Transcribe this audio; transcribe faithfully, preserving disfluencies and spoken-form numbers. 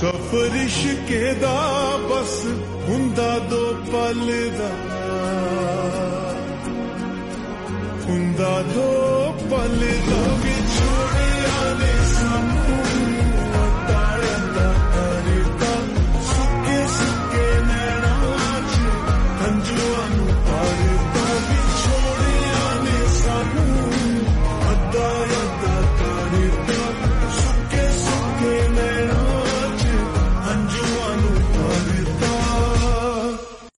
ਸਫਰ ਇਸ਼ਕੇ ਦਾ ਬਸ ਹੁੰਦਾ ਦੋ ਪਲ ਦਾ, ਹੁੰਦਾ ਦੋ